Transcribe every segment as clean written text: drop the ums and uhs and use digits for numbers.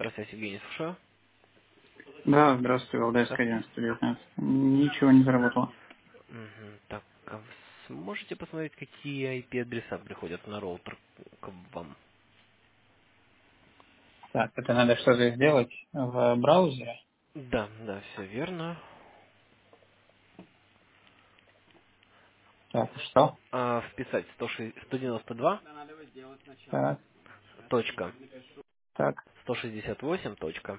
Здравствуйте, Евгений, слушаю. Да, здравствуйте, Валдайская Здравствуйте. 1119. Ничего не заработало. Так, а вы сможете посмотреть, какие IP-адреса приходят на роутер к вам? Так, это надо что-то сделать в браузере. Да, да, все верно. Так, что? Вписать 192 Так, точка так. 168 точка.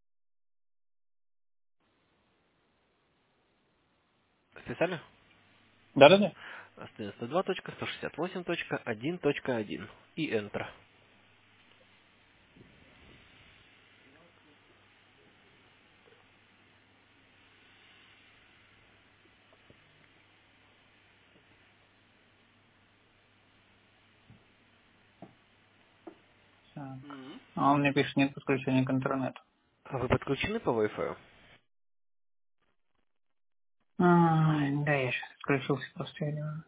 Вписали? Да-да-да. 192 точка 168 точка 1 точка 1 и Enter. Так. А он мне пишет, нет подключения к интернету. А вы подключены по Wi-Fi? Ай, да, я сейчас отключился просто. Я не-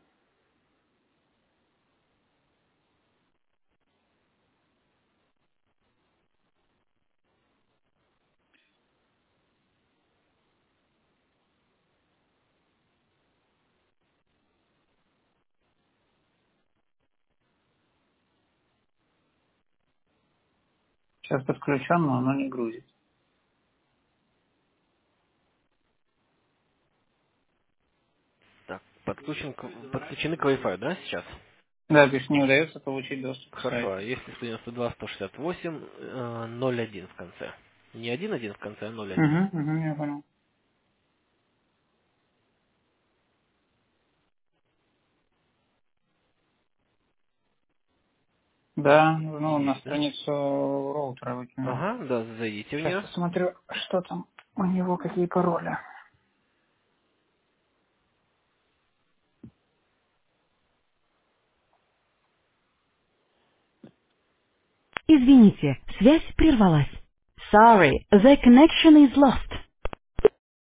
Сейчас подключен, но оно не грузит. Так, подключены к Wi-Fi, да, сейчас? Да, пишет, не удается получить доступ к Хорошо, сайту. а если 192, 168, 01 в конце? Не 1.1 в конце, а 0.1. Угу, угу, я понял. Да, ну, на Есть, да? страницу роутера выкинул. Ага, да, зайдите в Сейчас нее. посмотрю, что там у него, какие пароли. Извините, связь прервалась. Sorry, the connection is lost.